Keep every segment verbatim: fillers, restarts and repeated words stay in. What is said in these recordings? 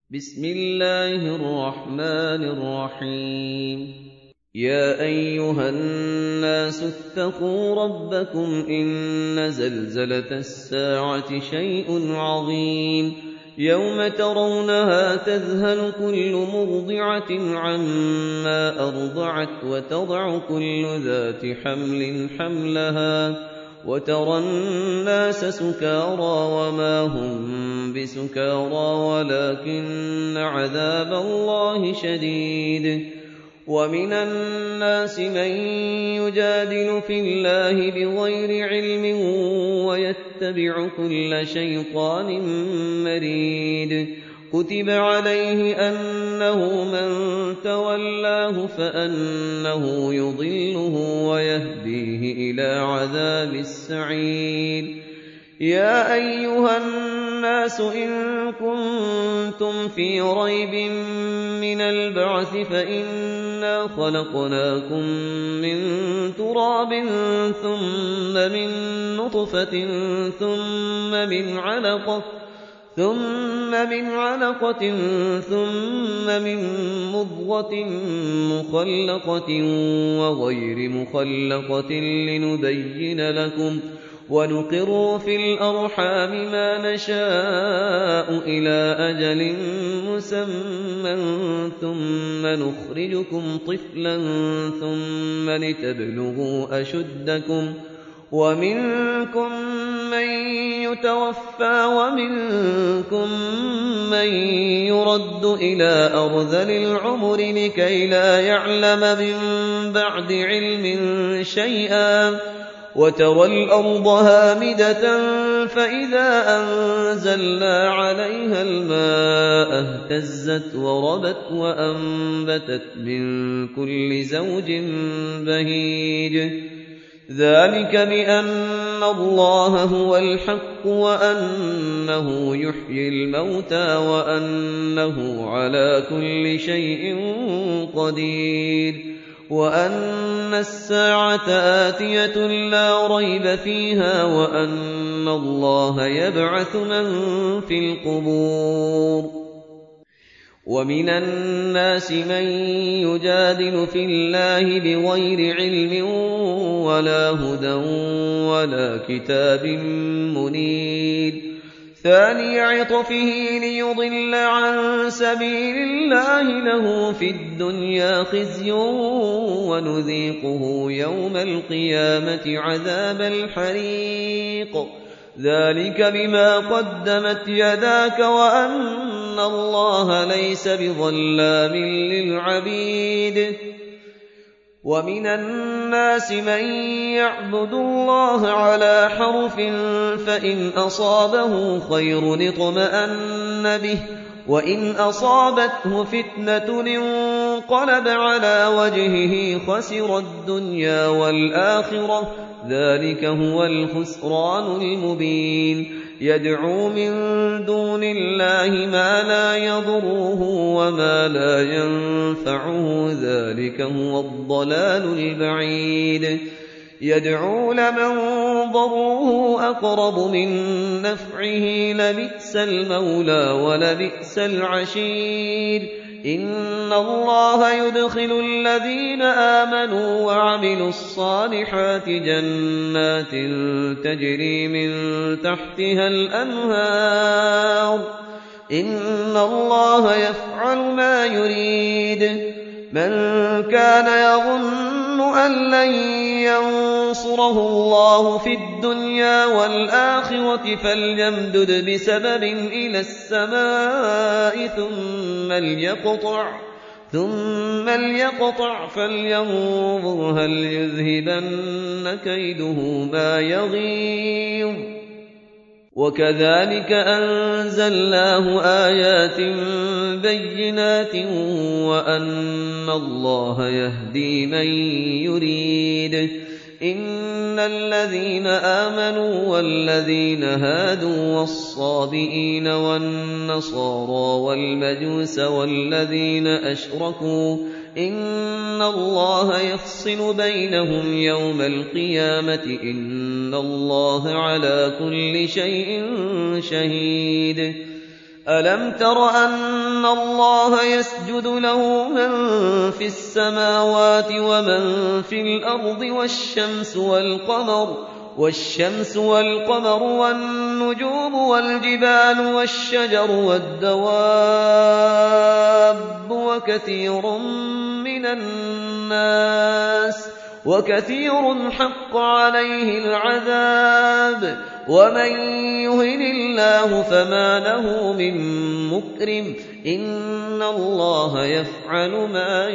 بسم الله الرحمن الرحيم يا أيها الناس اتقوا ربكم إن زلزلة الساعة شيء عظيم يوم ترونها تذهل كل مرضعة عما أرضعت وتضع كل ذات حمل حملها وترى الناس سكارى وما هم بسكارى ولكن عذاب الله شديد ومن الناس من يجادل في الله بغير علم ويتبع كل شيطان مريد كتب عليه أنه من تولاه فأنه يضله ويهديه إلى عذاب السعير يا أيها الناس إن كنتم في ريب من البعث فإنا خلقناكم من تراب ثم من نطفة ثم من علقة ثم من علقة ثم من مضغة مخلقة وغير مخلقة لنبين لكم ونقر في الأرحام ما نشاء إلى أجل مسمى ثم نخرجكم طفلا ثم لتبلغوا أشدكم ومنكم من يتوفى ومنكم من يرد إلى أرذل العمر لكي لا يعلم من بعد علم شيئا وترى الأرض هامدة فإذا أنزلنا عليها الماء اهتزت وربت وأنبتت من كل زوج بهيج ذلك بأن الله هو الحق وأنه يحيي الموتى وأنه على كل شيء قدير وأن الساعة آتية لا ريب فيها وأن الله يبعث من في القبور ومن الناس من يجادل في الله بغير علم ولا هدى ولا كتاب منير ثاني عطفه ليضل عن سبيل الله له في الدنيا خزي ونذيقه يوم القيامة عذاب الحريق ذلك بما قدمت يداك وأن الله ليس بظلام للعبيد ومن الناس من يعبد الله على حرف فإن أصابه خير اطمأن به وإن أصابته فتنة انقلب على وجهه خسر الدنيا والآخرة ذلك هو الخسران المبين يدعو من دون الله ما لا يضره وما لا ينفعه ذلك هو الضلال البعيد يدعو لمن ضره أقرب من نفعه لبئس المولى ولبئس العشير إن الله يدخل الذين آمنوا وعملوا الصالحات جنات تجري من تحتها الأنهار إن الله يفعل ما يريد من كان يظن أن لن ينصره الله في الدنيا والآخرة فليمدد بسبب إلى السماء ثم ليقطع ثم ليقطع فلينظر هل يذهبن كيده ما يغيظ وكذلك أنزلناه آيات بينات وأن الله يهدي من يريد إن الذين آمنوا والذين هادوا والصابئين والنصارى والمجوس والذين أشركوا إن الله يفصل بينهم يوم القيامة إن الله على كل شيء شهيد أَلَمْ تَرَ أَنَّ اللَّهَ يَسْجُدُ لَهُ مَن فِي السَّمَاوَاتِ وَمَن فِي الْأَرْضِ وَالشَّمْسُ وَالْقَمَرُ وَالشَّمْسُ وَالْقَمَرُ وَالنُّجُومُ وَالْجِبَالُ وَالشَّجَرُ وَالدَّوَابُّ وَكَثِيرٌ مِّنَ النَّاسِ وَكَثِيرٌ حَقَّ عَلَيْهِ الْعَذَابُ وَمَن يُهِنِ اللَّهُ فَمَا لَهُ مِن مُّكْرِمٍ إِنَّ اللَّهَ يَفْعَلُ مَا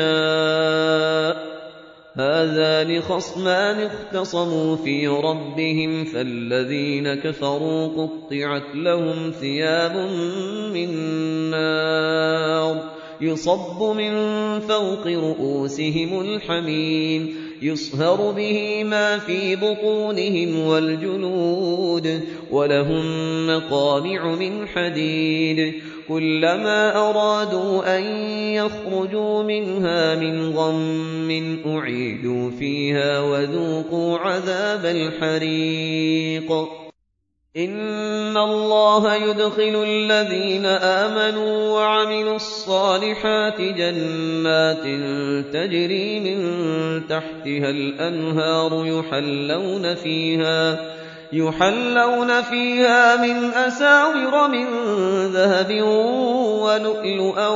يَشَاءُ هَٰذَانِ خَصْمَانِ اخْتَصَمُوا فِي رَبِّهِمْ فَالَّذِينَ كَفَرُوا قُطِّعَتْ لَهُمْ ثِيَابٌ مِّن نَّارٍ يُصَبُّ مِن فَوْقِ رُءُوسِهِمُ الْحَمِيمُ يُصْهَرُ بِهِ مَا فِي بُطُونِهِمْ وَالْجُلُودُ وَلَهُم مَّقَامِعُ مِنْ حَدِيدٍ كُلَّمَا أَرَادُوا أَن يَخْرُجُوا مِنْهَا مِنْ غَمٍّ أُعِيدُوا فِيهَا وَذُوقُوا عَذَابَ الْحَرِيقِ إِنَّ اللَّهَ يُدْخِلُ الَّذِينَ آمَنُوا وَعَمِلُوا الصَّالِحَاتِ جَنَّاتٍ تَجْرِي مِن تَحْتِهَا الْأَنْهَارُ يُحَلَّوْنَ فِيهَا يُحَلَّوْنَ فِيهَا مِنْ أَسَاوِرَ مِن ذَهَبٍ وَلُؤْلُؤًا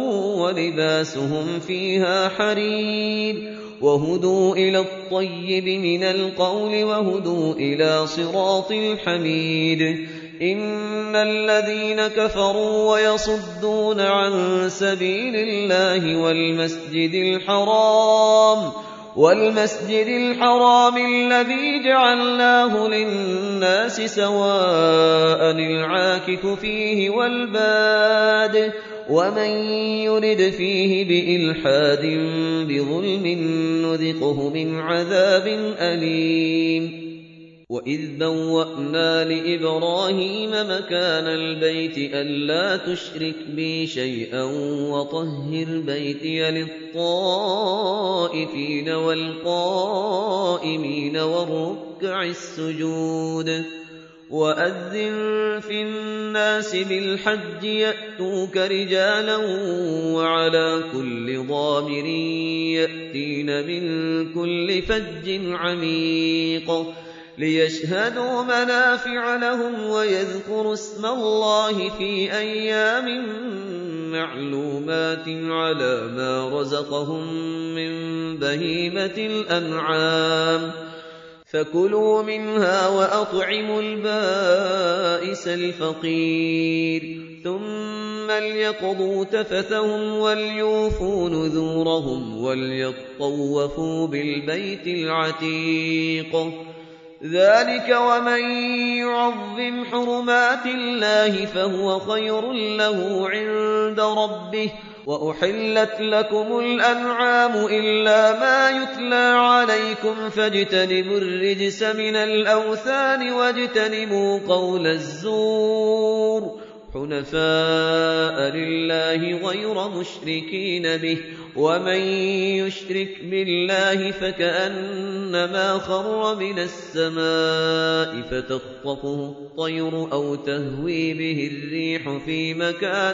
وَلِبَاسُهُمْ فِيهَا حَرِيرٌ وَهُدُوا إِلَى الطَّيِّبِ مِنَ الْقَوْلِ وَهُدُوا إِلَىٰ صِرَاطِ الْحَمِيدِ إِنَّ الَّذِينَ كَفَرُوا وَيَصُدُّونَ عَن سَبِيلِ اللَّهِ وَالْمَسْجِدِ الْحَرَامِ وَالْمَسْجِدِ الْحَرَامِ الَّذِي جَعَلْنَاهُ لِلنَّاسِ سَوَاءً الْعَاكِفُ فِيهِ وَالْبَادِ وَمَن يُرِدْ فِيهِ بِإِلْحَادٍ بِظُلْمٍ نُّذِقْهُ مِنْ عَذَابٍ أَلِيمٍ وَإِذْ بَوَّأْنَا لِإِبْرَاهِيمَ مَكَانَ الْبَيْتِ أَلَّا تُشْرِكْ بِي شَيْئًا وَطَهِّرْ بَيْتِيَ لِلطَّائِفِينَ وَالْقَائِمِينَ وَالرُّكَّعِ السُّجُودِ وَأَذِّن فِي النَّاسِ بِالْحَجِّ يَأْتُوكَ رِجَالًا وَعَلَىٰ كُلِّ ضَامِرٍ يَأْتِينَ مِن كُلِّ فَجٍّ عَمِيقٍ لِيَشْهَدُوا مَنَافِعَ لَهُمْ وَيَذْكُرُوا اسْمَ اللَّهِ فِي أَيَّامٍ مَّعْلُومَاتٍ عَلَىٰ مَا رَزَقَهُم مِّن بَهِيمَةِ الْأَنْعَامِ فَكُلُوا مِنْهَا وَأَطْعِمُوا الْبَائِسَ الْفَقِيرَ ثُمَّ لْيَقْضُوا تَفَثَهُمْ وَلْيُوفُوا نُذُورَهُمْ وَلْيَطَّوَّفُوا بِالْبَيْتِ الْعَتِيقِ ذَٰلِكَ وَمَن يُعَظِّمْ حُرُمَاتِ اللَّهِ فَهُوَ خَيْرٌ لَّهُ عِندَ رَبِّهِ وَأُحِلَّتْ لَكُمُ الْأَنْعَامُ إِلَّا مَا يُتْلَىٰ عَلَيْكُمْ فَاجْتَنِبُوا الرِّجْسَ مِنَ الْأَوْثَانِ وَاجْتَنِبُوا قَوْلَ الزُّورِ حُنَفَاءَ لِلَّهِ غَيْرَ مُشْرِكِينَ بِهِ وَمَن يُشْرِكْ بِاللَّهِ فَكَأَنَّمَا خَرَّ مِنَ السَّمَاءِ فَتَخْطَفُهُ الطَّيْرُ أَوْ تَهْوِي بِهِ الرِّيحُ فِي مَكَانٍ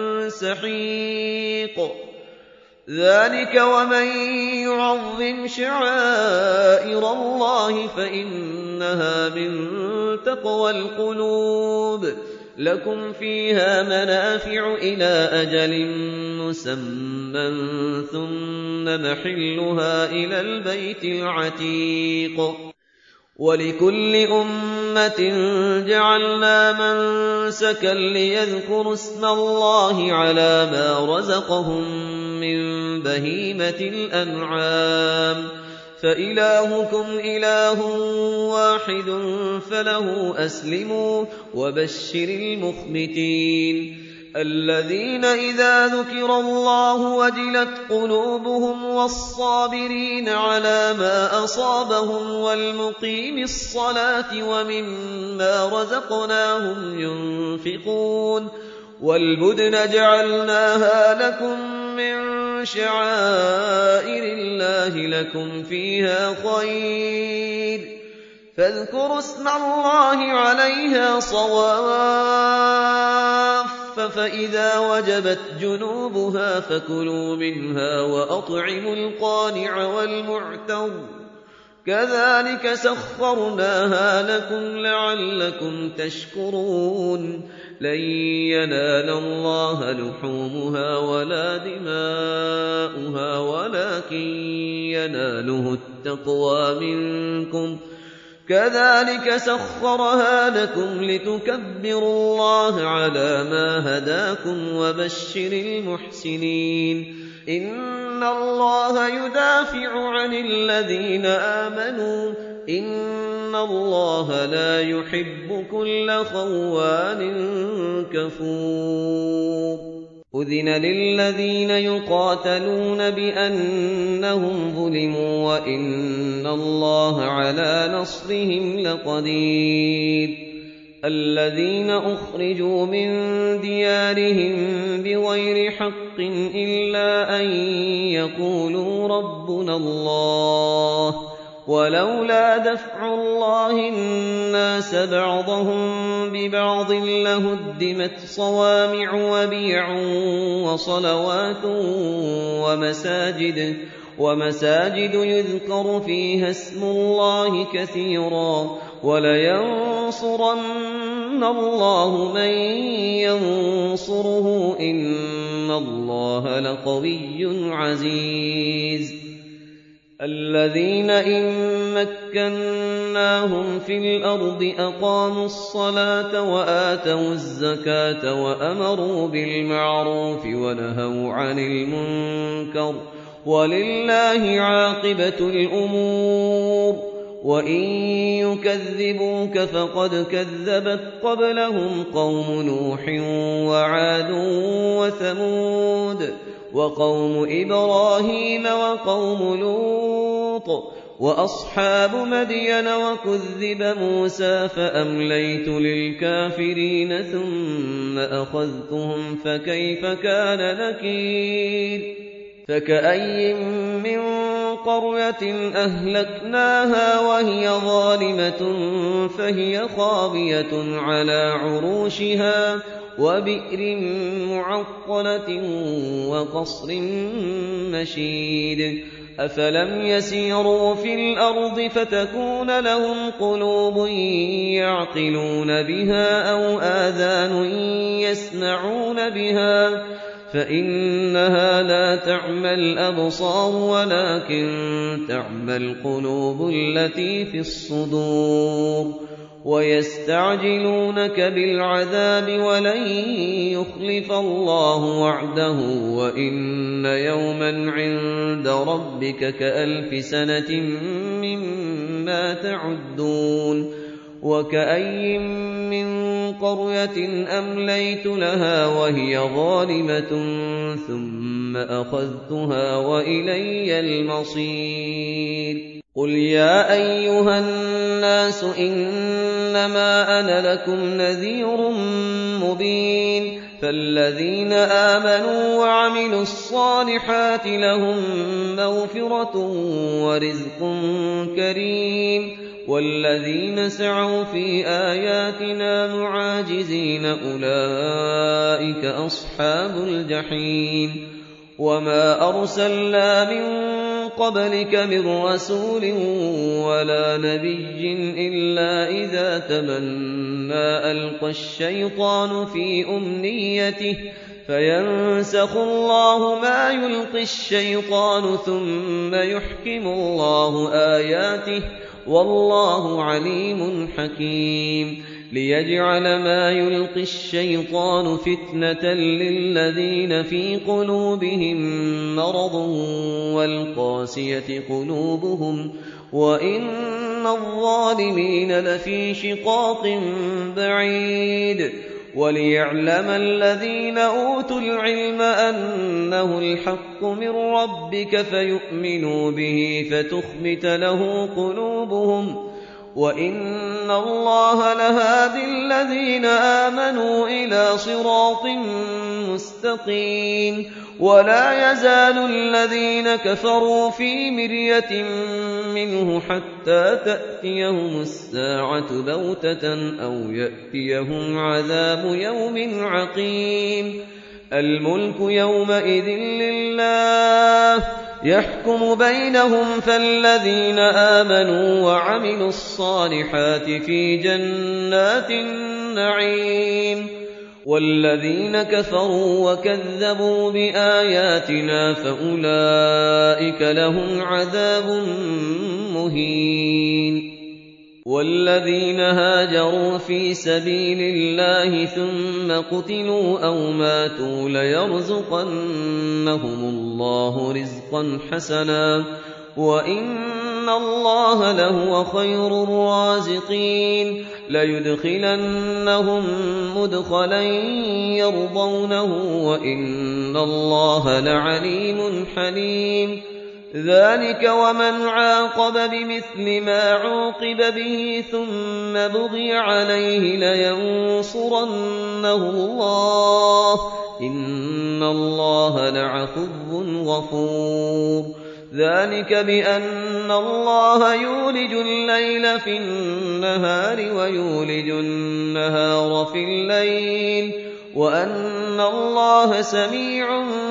سَحِيقٍ ذَٰلِكَ وَمَن يُعَظِّمْ شَعَائِرَ اللَّهِ فَإِنَّهَا مِن تَقْوَى الْقُلُوبِ لَكُمْ فِيهَا مَنَافِعُ إِلَىٰ أَجَلٍ مُّسَمًّى ثُمَّ مَحِلُّهَا إِلَى الْبَيْتِ الْعَتِيقِ وَلِكُلِّ أُمَّةٍ جَعَلْنَا مَنسَكًا لِّيَذْكُرُوا اسْمَ اللَّهِ عَلَىٰ مَا رَزَقَهُم مِّن بَهِيمَةِ الْأَنْعَامِ فَإِلَٰهُكُمْ إِلَٰهٌ وَاحِدٌ فَلَهُ أَسْلِمُوا وَبَشِّرِ الْمُخْبِتِينَ الَّذِينَ إِذَا ذُكِرَ اللَّهُ وَجِلَتْ قُلُوبُهُمْ وَالصَّابِرِينَ عَلَىٰ مَا أَصَابَهُمْ وَالْمُقِيمِي الصَّلَاةِ وَمِمَّا رَزَقْنَاهُمْ يُنفِقُونَ وَالْبُدْنَ جَعَلْنَاهَا لَكُم مِّن شَعَائِرِ اللَّهِ لَكُمْ فِيهَا خَيْرٌ فَاذْكُرُوا اسْمَ اللَّهِ عَلَيْهَا صَوَافَّ فإذا وجبت جنوبها فكلوا منها وأطعموا القانع والمعتر كذلك سخرناها لكم لعلكم تشكرون لن ينال الله لحومها ولا دماؤها ولكن يناله التقوى منكم كذلك سخرها لكم لتكبروا الله على ما هداكم وبشر المحسنين إن الله يدافع عن الذين آمنوا إن الله لا يحب كل خوان كفور أذن للذين يقاتلون بأنهم ظلموا وإن الله على نصرهم لقدير الذين أخرجوا من ديارهم بغير حق إلا أن يقولوا ربنا الله ولولا دفع الله الناس بعضهم ببعض لهدمت صوامع وبيع وصلوات ومساجد ومساجد يذكر فيها اسم الله كثيرا ولينصرن الله من ينصره إن الله لقوي عزيز الذين إن مكناهم في الأرض أقاموا الصلاة وآتوا الزكاة وأمروا بالمعروف ونهوا عن المنكر ولله عاقبة الأمور وإن يكذبوك فقد كذبت قبلهم قوم نوح وعاد وثمود وقوم إبراهيم وقوم لوط وأصحاب مدين وكذب موسى فأمليت للكافرين ثم أخذتهم فكيف كان نكير فكأي من قرية أهلكناها وهي ظالمة فهي خاوية على عروشها وبئر معطلة وقصر مشيد أفلم يسيروا في الأرض فتكون لهم قلوب يعقلون بها أو آذان يسمعون بها فإنها لا تعمى الأبصار ولكن تعمى القلوب التي في الصدور ويستعجلونك بالعذاب ولن يخلف الله وعده وإن يوما عند ربك كألف سنة مما تعدون وكأي من قرية أمليت لها وهي ظالمة ثم أخذتها وإلي المصير قل يا أيها الناس إنما أنا لكم نذير مبين فالذين آمنوا وعملوا الصالحات لهم مغفرة ورزق كريم والذين سعوا في آياتنا معاجزين أولئك أصحاب الجحيم وما أرسلنا من قبلك من رسول ولا نبي إلا إذا تمنى ألقى الشيطان في أمنيته فينسخ الله ما يلقي الشيطان ثم يحكم الله آياته والله عليم حكيم ليجعل ما يلقي الشيطان فتنة للذين في قلوبهم مرض والقاسية قلوبهم وإن الظالمين لفي شقاق بعيد وليعلم الذين أوتوا العلم أنه الحق من ربك فيؤمنوا به فتخبت له قلوبهم وإن الله لهادي الذين آمنوا إلى صراط مستقيم ولا يزال الذين كفروا في مرية منه حتى تأتيهم الساعة بغتة أو يأتيهم عذاب يوم عقيم الملك يومئذ لله يحكم بينهم فالذين آمنوا وعملوا الصالحات في جنات النعيم والذين كفروا وكذبوا بآياتنا فأولئك لهم عذاب مهين والذين هاجروا في سبيل الله ثم قتلوا أو ماتوا ليرزقنهم الله رزقا حسنا وإن الله لهو خير الرازقين ليدخلنهم مدخلا يرضونه وإن الله لعليم حليم ذلك ومن عاقب بمثل ما عوقب به ثم بغي عليه لينصرنه الله إن الله لعفو غفور ذلك بأن الله يولج الليل في النهار ويولج النهار في الليل وأن الله سميع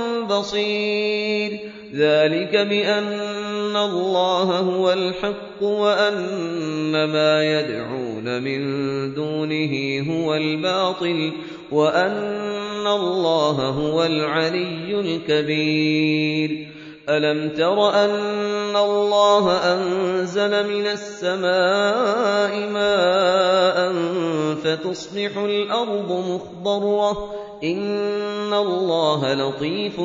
بصير ذلك بأن الله هو الحق وأن ما يدعون من دونه هو الباطل وأن الله هو العلي الكبير ألم تر أن الله أنزل من السماء ماء فتصبح الأرض مخضرة إن الله لطيف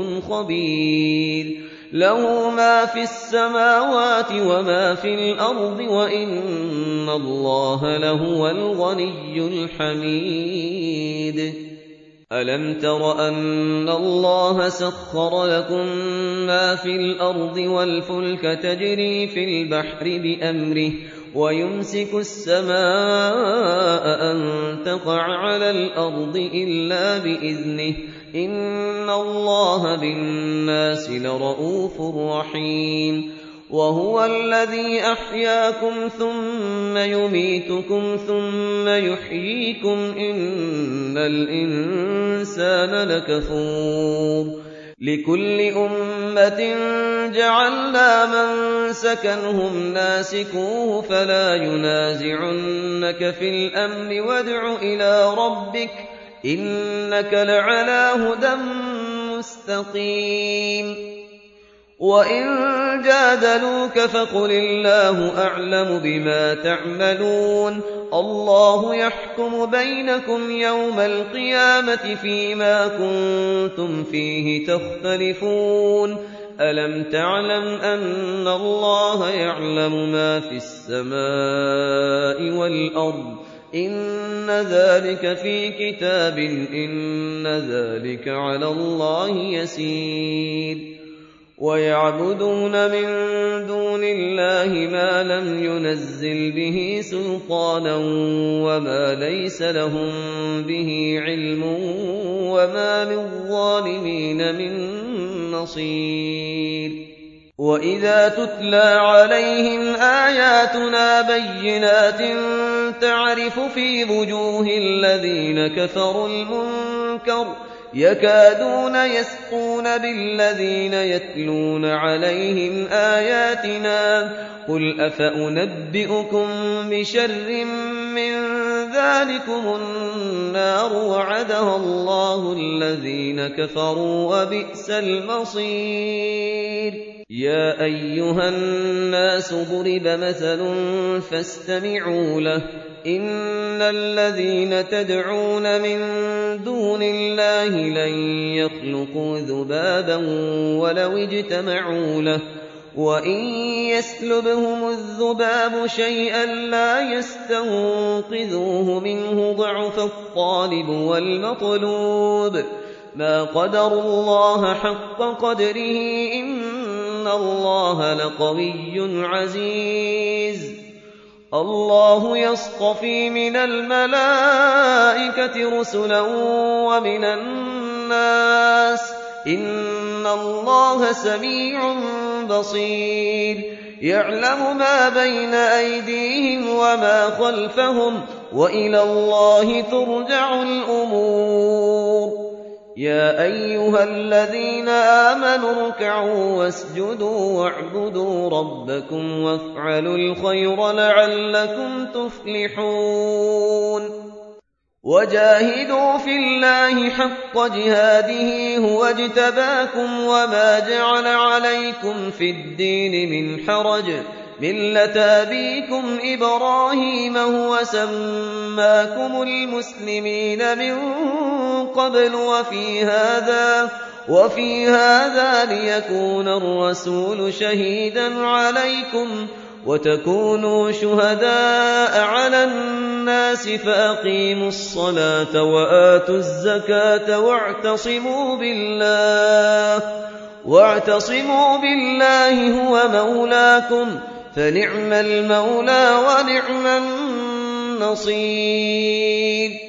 خبير له ما في السماوات وما في الأرض وإن الله لهو الغني الحميد ألم تر أن الله سخر لكم ما في الأرض والفلك تجري في البحر بأمره ويمسك السماء أن تقع على الأرض إلا بإذنه إن الله بالناس لرءوف رحيم وهو الذي أحياكم ثم يميتكم ثم يحييكم إن الإنسان لكفور لكل أمة جعلنا منسكنهم ناسكوه فلا ينازعنك في الأمر وادع إلى ربك إنك لعلى هدى مستقيم وإن جادلوك فقل الله أعلم بما تعملون الله يحكم بينكم يوم القيامة فيما كنتم فيه تختلفون ألم تعلم أن الله يعلم ما في السماء والأرض إن ذلك في كتاب إن ذلك على الله يسير ويعبدون من دون الله ما لم ينزل به سلطانا وما ليس لهم به علم وما للظالمين من نصير وإذا تتلى عليهم آياتنا بينات تعرف في وجوه الذين كفروا المنكر يكادون يسقون بالذين يتلون عليهم آياتنا قل أفأنبئكم بشر من ذلكم النار وعدها الله الذين كفروا وبئس المصير يا أيها الناس ضرب مثل فاستمعوا له إن الذين تدعون من دون الله لن يخلقوا ذبابا ولو اجتمعوا له وإن يسلبهم الذباب شيئا لا يستنقذوه منه ضعف الطالب والمطلوب ما قدروا الله حق قدره إن الله لقوي عزيز الله يصطفي من الملائكة رسلا ومن الناس النَّاسِ إِنَّ اللَّهَ سَمِيعٌ بَصِيرٌ يَعْلَمُ مَا بَيْنَ أَيْدِيهِمْ وَمَا خَلْفَهُمْ وَإِلَى اللَّهِ تُرْجَعُ الْأُمُورُ يَا أَيُّهَا الَّذِينَ آمَنُوا ارْكَعُوا وَاسْجُدُوا وَاعْبُدُوا رَبَّكُمْ وَافْعَلُوا الْخَيْرَ لَعَلَّكُمْ تُفْلِحُونَ وَجَاهِدُوا فِي اللَّهِ حَقَّ جِهَادِهِ هُوَ اجْتَبَاكُمْ وَمَا جَعَلَ عَلَيْكُمْ فِي الدِّينِ مِنْ حَرَجٍ مِلَّةَ أَبِيكُمْ إِبْرَاهِيمَ هُوَ سَمَّاكُمُ الْمُسْلِمِينَ مِنْ قَبْلُ وَفِي هَذَا وَفِي هَذَا لِيَكُونَ الرَّسُولُ شَهِيدًا عَلَيْكُمْ وَتَكُونُوا شُهَدَاءَ عَلَى النَّاسِ فَأَقِيمُوا الصَّلَاةَ وَآتُوا الزَّكَاةَ وَاعْتَصِمُوا بِاللَّهِ وَاعْتَصِمُوا بِاللَّهِ هُوَ مَوْلَاكُمْ فَنِعْمَ الْمَوْلَىٰ وَنِعْمَ النَّصِيرُ